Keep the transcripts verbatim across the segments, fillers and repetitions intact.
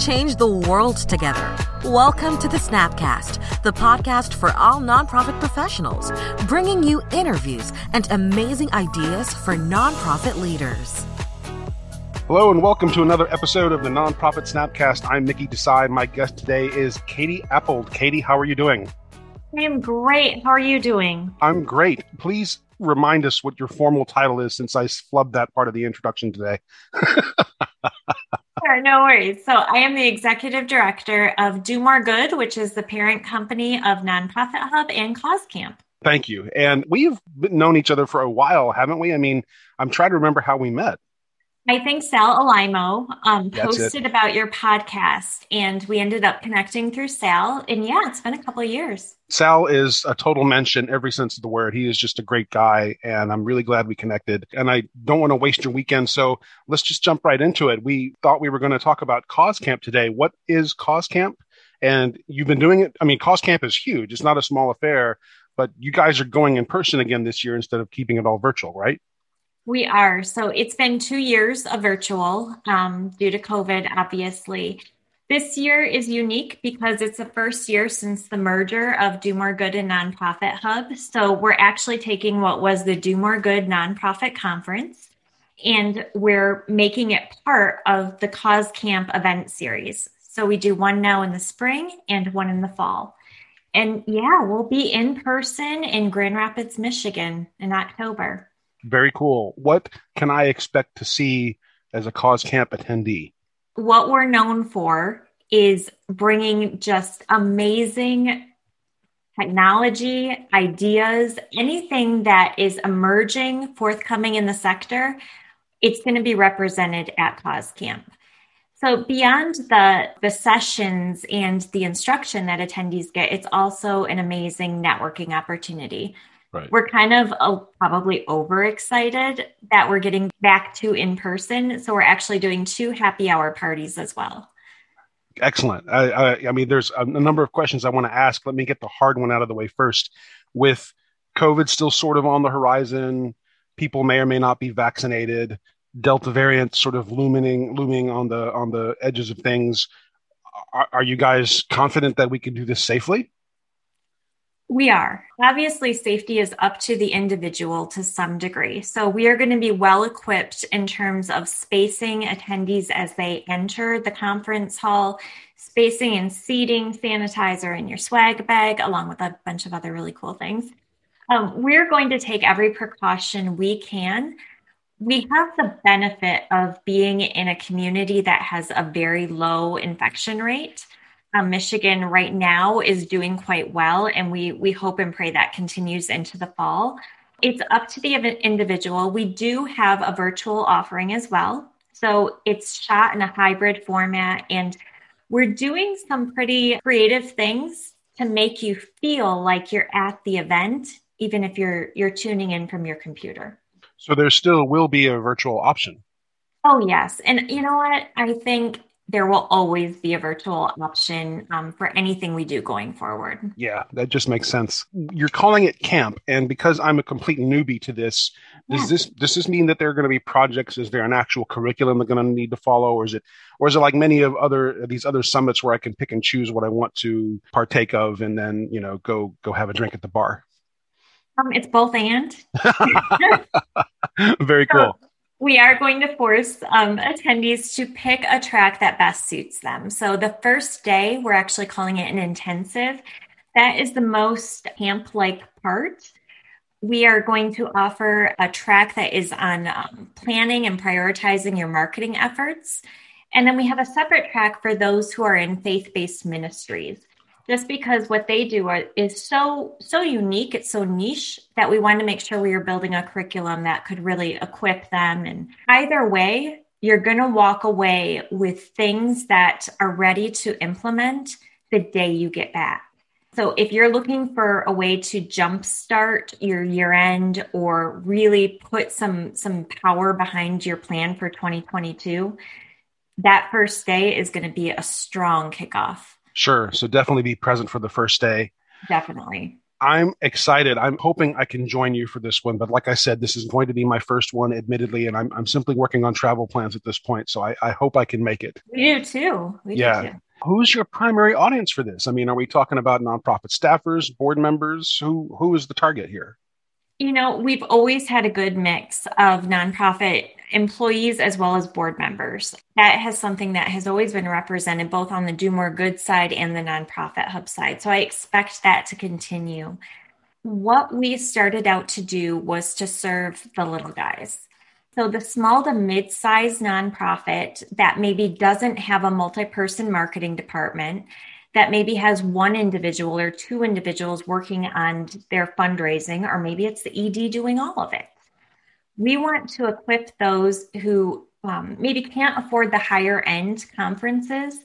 change the world together. Welcome to the Snapcast, the podcast for all nonprofit professionals, bringing you interviews and amazing ideas for nonprofit leaders. Hello and welcome to another episode of the Nonprofit Snapcast. I'm Mickey Desai. My guest today is Katie Appold. Katie, how are you doing? I'm great. How are you doing? I'm great. Please remind us what your formal title is, since I flubbed that part of the introduction today. Sure, no worries. So I am the executive director of Do More Good, which is the parent company of Nonprofit Hub and Cause Camp. Thank you. And we've known each other for a while, haven't we? I mean, I'm trying to remember how we met. I think Sal Alimo um, That's posted it. about your podcast, and we ended up connecting through Sal. And yeah, it's been a couple of years. Sal is a total mention every sense of the word. He is just a great guy, and I'm really glad we connected. And I don't want to waste your weekend, so let's just jump right into it. We thought we were going to talk about Cause Camp today. What is Cause Camp? And you've been doing it. I mean, Cause Camp is huge. It's not a small affair, but you guys are going in person again this year instead of keeping it all virtual, right? We are. So it's been two years of virtual um, due to COVID, obviously. This year is unique because it's the first year since the merger of Do More Good and Nonprofit Hub. So we're actually taking what was the Do More Good Nonprofit Conference, and we're making it part of the Cause Camp event series. So we do one now in the spring and one in the fall. And yeah, we'll be in person in Grand Rapids, Michigan in October. Very cool. What can I expect to see as a Cause Camp attendee? What we're known for is bringing just amazing technology, ideas, anything that is emerging, forthcoming in the sector. It's going to be represented at Cause Camp. So beyond the, the sessions and the instruction that attendees get, it's also an amazing networking opportunity. Right. We're kind of uh, probably overexcited that we're getting back to in person. So we're actually doing two happy hour parties as well. Excellent. I, I, I mean, there's a, a number of questions I want to ask. Let me get the hard one out of the way first. With COVID still sort of on the horizon, people may or may not be vaccinated, Delta variant sort of looming, looming on the on the edges of things. Are, are you guys confident that we can do this safely? We are. Obviously, safety is up to the individual to some degree. So we are going to be well equipped in terms of spacing attendees as they enter the conference hall, spacing and seating, sanitizer in your swag bag, along with a bunch of other really cool things. Um, we're going to take every precaution we can. We have the benefit of being in a community that has a very low infection rate. Um, Michigan right now is doing quite well, and we we hope and pray that continues into the fall. It's up to the individual. We do have a virtual offering as well. So it's shot in a hybrid format, and we're doing some pretty creative things to make you feel like you're at the event, even if you're you're tuning in from your computer. So there still will be a virtual option. Oh, yes. And you know what? I think there will always be a virtual option um, for anything we do going forward. Yeah, that just makes sense. You're calling it camp, and because I'm a complete newbie to this, does Yeah. this does this mean that there are going to be projects? Is there an actual curriculum they're going to need to follow, or is it, or is it like many of other these other summits where I can pick and choose what I want to partake of, and then you know go go have a drink at the bar? Um, it's both and. Very cool. So we are going to force um, attendees to pick a track that best suits them. So the first day, we're actually calling it an intensive. That is the most camp-like part. We are going to offer a track that is on um, planning and prioritizing your marketing efforts. And then we have a separate track for those who are in faith-based ministries. Just because what they do are, is so so unique, it's so niche that we wanted to make sure we were building a curriculum that could really equip them. And either way, you're going to walk away with things that are ready to implement the day you get back. So if you're looking for a way to jumpstart your year end or really put some some power behind your plan for twenty twenty-two, that first day is going to be a strong kickoff. Sure. So definitely be present for the first day. Definitely. I'm excited. I'm hoping I can join you for this one. But like I said, this is going to be my first one, admittedly, and I'm, I'm simply working on travel plans at this point. So I, I hope I can make it. We do too. We yeah. do too. Who's your primary audience for this? I mean, are we talking about nonprofit staffers, board members? Who Who is the target here? You know, we've always had a good mix of nonprofit employees as well as board members. That has something that has always been represented both on the Do More Good side and the Nonprofit Hub side. So I expect that to continue. What we started out to do was to serve the little guys. So the small to mid-sized nonprofit that maybe doesn't have a multi-person marketing department, that maybe has one individual or two individuals working on their fundraising, or maybe it's the E D doing all of it. We want to equip those who um, maybe can't afford the higher end conferences.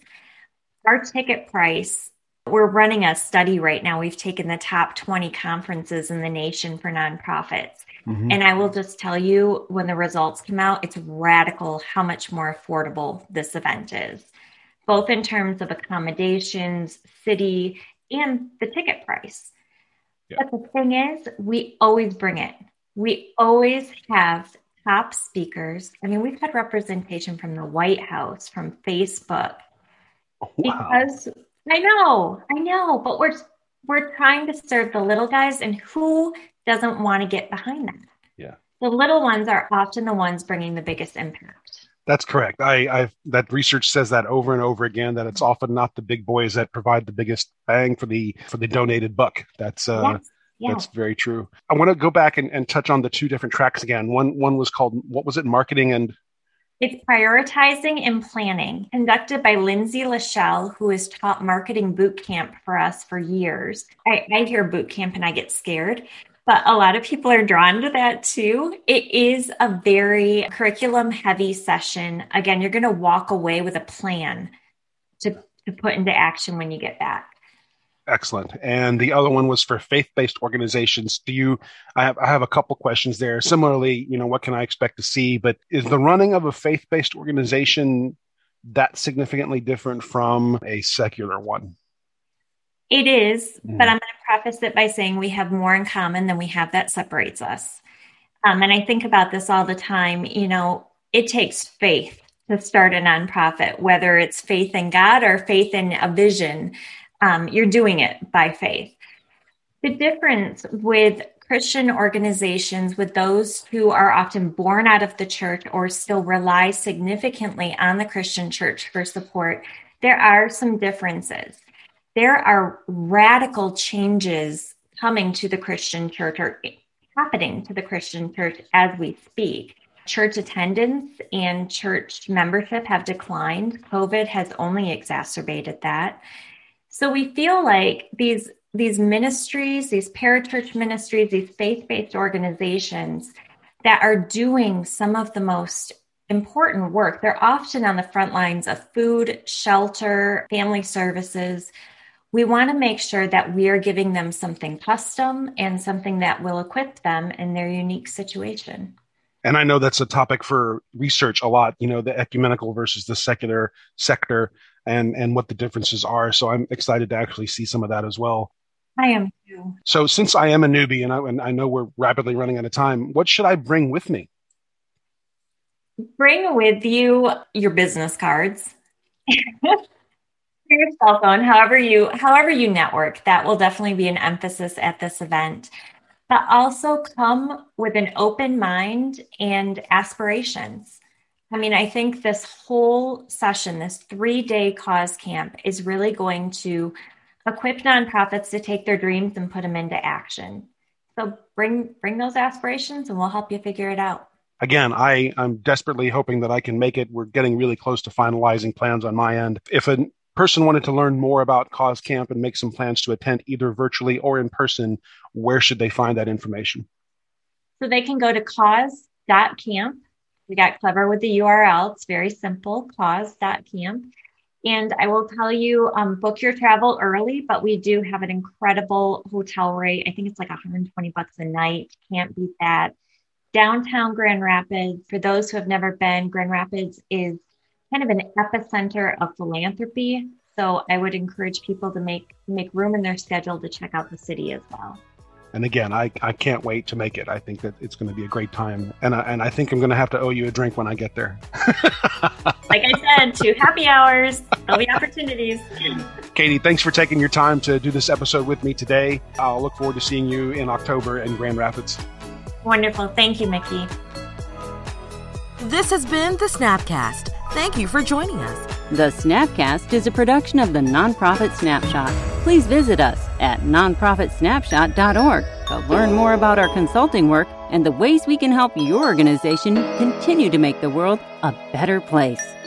Our ticket price, we're running a study right now. We've taken the top twenty conferences in the nation for nonprofits. Mm-hmm. And I will just tell you, when the results come out, it's radical how much more affordable this event is, both in terms of accommodations, city, and the ticket price. Yeah. But the thing is, we always bring it. We always have top speakers. I mean, we've had representation from the White House, from Facebook. Oh, wow. Because I know, I know, but we're we're trying to serve the little guys, and who doesn't want to get behind that? Yeah. The little ones are often the ones bringing the biggest impact. That's correct. I, I've that research says that over and over again, that it's often not the big boys that provide the biggest bang for the for the donated buck. That's uh, yes. Yeah. That's very true. I want to go back and, and touch on the two different tracks again. One one was called, what was it? Marketing and It's Prioritizing and Planning, conducted by Lindsay Lachelle, who has taught marketing boot camp for us for years. I, I hear boot camp and I get scared, but a lot of people are drawn to that too. It is a very curriculum heavy session. Again, you're going to walk away with a plan to, to put into action when you get back. Excellent. And the other one was for faith-based organizations. Do you, I have, I have a couple questions there. Similarly, you know, what can I expect to see? But is the running of a faith-based organization that significantly different from a secular one? It is, mm. but I'm going to preface it by saying we have more in common than we have that separates us. Um, and I think about this all the time. You know, it takes faith to start a nonprofit, whether it's faith in God or faith in a vision. Um, you're doing it by faith. The difference with Christian organizations, with those who are often born out of the church or still rely significantly on the Christian church for support, there are some differences. There are radical changes coming to the Christian church or happening to the Christian church as we speak. Church attendance and church membership have declined. COVID has only exacerbated that. So we feel like these, these ministries, these parachurch ministries, these faith-based organizations that are doing some of the most important work, they're often on the front lines of food, shelter, family services. We want to make sure that we are giving them something custom and something that will equip them in their unique situation. And I know that's a topic for research a lot, you know, the ecumenical versus the secular sector and, and what the differences are. So I'm excited to actually see some of that as well. I am too. So since I am a newbie and I, and I know we're rapidly running out of time, what should I bring with me? Bring with you your business cards, your cell phone, however you, however you network. That will definitely be an emphasis at this event. But also come with an open mind and aspirations. I mean, I think this whole session, this three-day cause camp, is really going to equip nonprofits to take their dreams and put them into action. So bring bring those aspirations and we'll help you figure it out. Again, I, I'm desperately hoping that I can make it. We're getting really close to finalizing plans on my end. If a person wanted to learn more about Cause Camp and make some plans to attend either virtually or in person, where should they find that information? So they can go to cause dot camp. We got clever with the U R L. It's very simple, cause dot camp. And I will tell you, um, book your travel early, but we do have an incredible hotel rate. I think it's like one hundred twenty bucks a night. Can't beat that. Downtown Grand Rapids, for those who have never been, Grand Rapids is kind of an epicenter of philanthropy. So I would encourage people to make make room in their schedule to check out the city as well. And again, I, I can't wait to make it. I think that it's going to be a great time. And I, and I think I'm going to have to owe you a drink when I get there. Like I said, two happy hours. There'll be opportunities. Katie, thanks for taking your time to do this episode with me today. I'll look forward to seeing you in October in Grand Rapids. Wonderful. Thank you, Mickey. This has been the Snapcast. Thank you for joining us. The Snapcast is a production of the Nonprofit Snapshot. Please visit us at nonprofit snapshot dot org to learn more about our consulting work and the ways we can help your organization continue to make the world a better place.